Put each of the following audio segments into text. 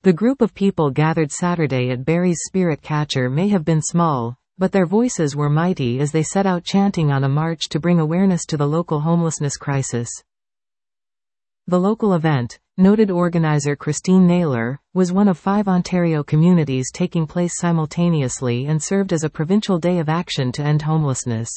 The group of people gathered Saturday at Barry's Spirit Catcher may have been small, but their voices were mighty as they set out chanting on a march to bring awareness to the local homelessness crisis. The local event, noted organizer Christine Naylor, was one of 5 Ontario communities taking place simultaneously and served as a provincial day of action to end homelessness.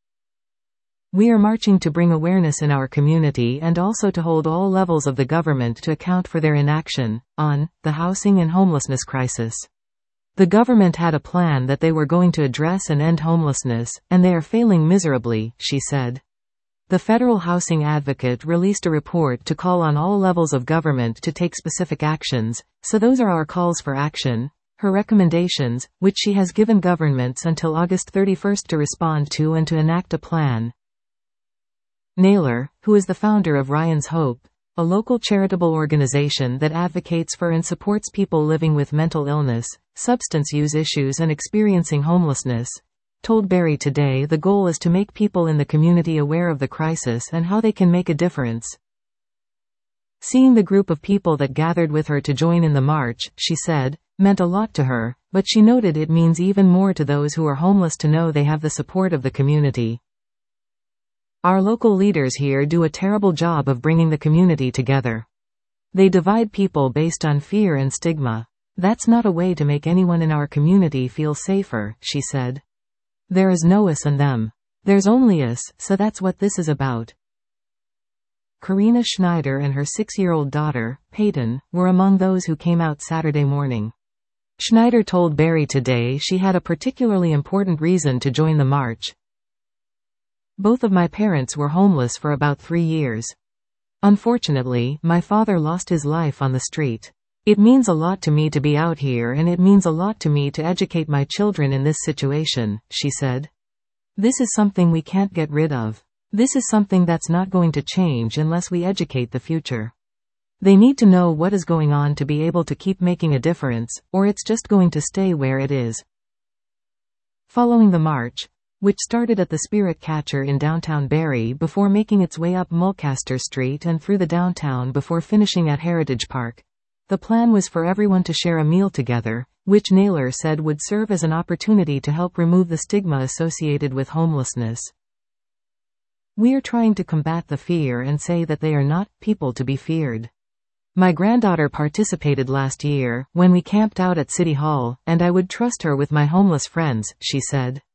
We are marching to bring awareness in our community and also to hold all levels of the government to account for their inaction on the housing and homelessness crisis. The government had a plan that they were going to address and end homelessness, and they are failing miserably, she said. The federal housing advocate released a report to call on all levels of government to take specific actions, so those are our calls for action, her recommendations, which she has given governments until August 31 to respond to and to enact a plan. Naylor, who is the founder of Ryan's Hope, a local charitable organization that advocates for and supports people living with mental illness, substance use issues and experiencing homelessness, told Barry Today the goal is to make people in the community aware of the crisis and how they can make a difference. Seeing the group of people that gathered with her to join in the march, she said, meant a lot to her, but she noted it means even more to those who are homeless to know they have the support of the community. Our local leaders here do a terrible job of bringing the community together. They divide people based on fear and stigma. That's not a way to make anyone in our community feel safer, she said. There is no us and them. There's only us, so that's what this is about. Karina Schneider and her 6-year-old daughter, Peyton, were among those who came out Saturday morning. Schneider told Barry Today she had a particularly important reason to join the march. Both of my parents were homeless for about 3 years. Unfortunately, my father lost his life on the street. It means a lot to me to be out here and it means a lot to me to educate my children in this situation, she said. This is something we can't get rid of. This is something that's not going to change unless we educate the future. They need to know what is going on to be able to keep making a difference, or it's just going to stay where it is. Following the march, which started at the Spirit Catcher in downtown Barrie before making its way up Mulcaster Street and through the downtown before finishing at Heritage Park, the plan was for everyone to share a meal together, which Naylor said would serve as an opportunity to help remove the stigma associated with homelessness. We are trying to combat the fear and say that they are not people to be feared. My granddaughter participated last year, when we camped out at City Hall, and I would trust her with my homeless friends, she said.